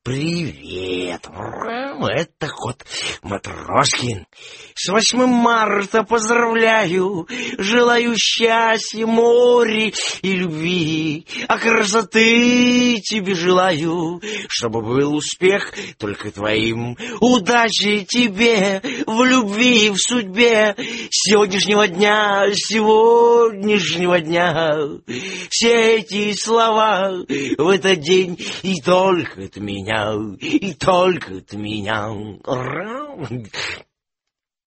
Привет, это кот Матроскин. С 8 марта поздравляю, желаю счастья, моря и любви, а красоты тебе желаю, чтобы был успех только твоим, удачи тебе в любви и в судьбе сегодняшнего дня, все эти слова в этот день и только от меня, и только от меня.